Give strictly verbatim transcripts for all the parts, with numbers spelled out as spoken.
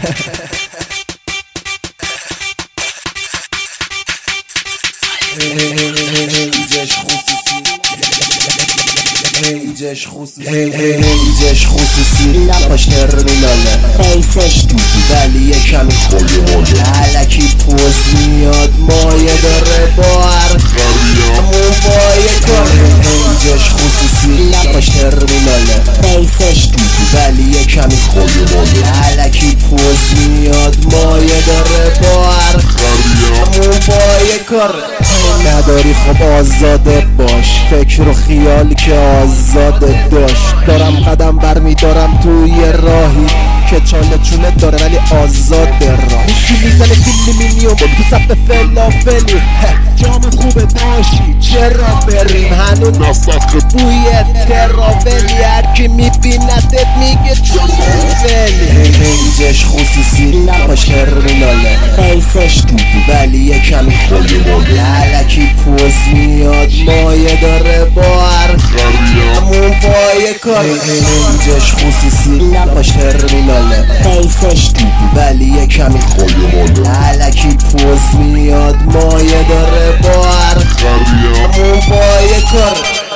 ایجاش خصوصی ایجاش خصوصی ایجاش خصوصی لباش ترمیناله حیثش دودی ولی یه کمی خولی موله علکی پوز میاد مایه داره با هر همون بایه کار ایجاش خصوصی لباش ترمیناله حیثش دودی ولی یه کمی خولی موله علکی پوز میاد مایه داره با هر همون بایه کار نداری خب آزاده باش فکر و خیالی که آزاده داشت دارم قدم بر میدارم توی راهی که چاله چونه داره ولی آزاده راه یکی میزنه فیلمینیوم تو صف فلافلی جام خوبه داشتی چرا بریم هنوز نسخ بوی تراولی هرکی میبیندت میگه چون فلی اینجاش خصوصی لباش ترمیناله حیثش دودی ولی یه کمی خولی موله علکی پوز میاد مایه داره با هر همون پای کار اینجاش خصوصی لباش ترمیناله حیثش دودی ولی یه کمی خولی موله علکی پوز میاد مایه داره با هر همون پای کار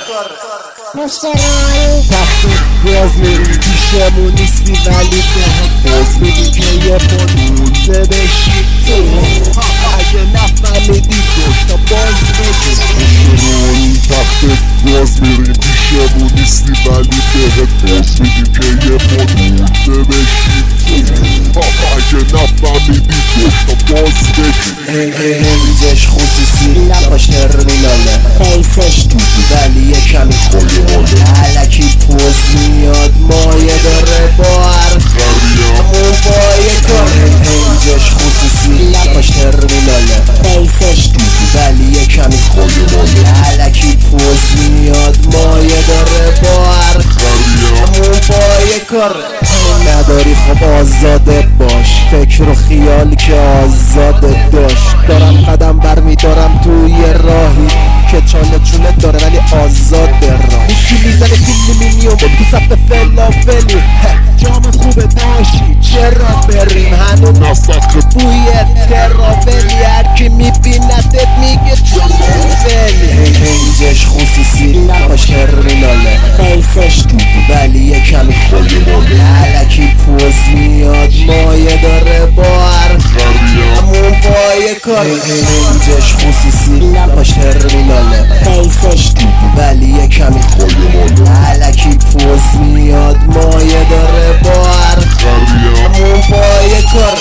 مشترانی تخت باز میری پیشمون نیستی ولی به باز میدی که یه پانوزه بشی اگه نفهمیدی دوتا باز بگی مشترانی تخت باز میری پیشمون نیستی ولی به باز میدی که یه پانوزه بشی اگه نفهمیدی دوتا باز بگی اینجاش خصوصی لباش ترمیناله حیثش دودی ولی یه کمی خولی موله علکی پوز میاد مایه داره با هر همون بایه کار اینجاش خصوصی لباش ترمیناله حیثش دودی ولی یه کمی خولی موله علکی پوز میاد مایه داره با هر همون بایه کار نداری خب آزاده باش فکر و خیالی که آزاده داشت دارم قدم بر میدارم توی راهی که چاله چونه داره ولی آزاده راه یکی میزنه فیلمینیوم تو صف فلافلی جام خوبه داشتی چرا بریم هنوز نسخ بوی تراولی هرکی میبیندت میگه چون فلی اینجاش خصوصی لباش ترمیناله حیثش دودی ولی یه کمی خولی موله علکی پوز میاد مایه داره با هر همون پای کار اینجاش خصوصی لباش ترمیناله حیثش دودی ولی یه کمی خولی موله علکی پوز میاد مایه داره با هر همون پای کار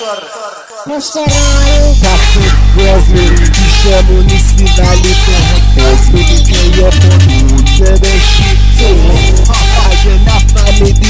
مشترانی تخت باز میری پیشمون نیستی ولی به باز میدی که یه پانوزه بشی اگه نفهمیدی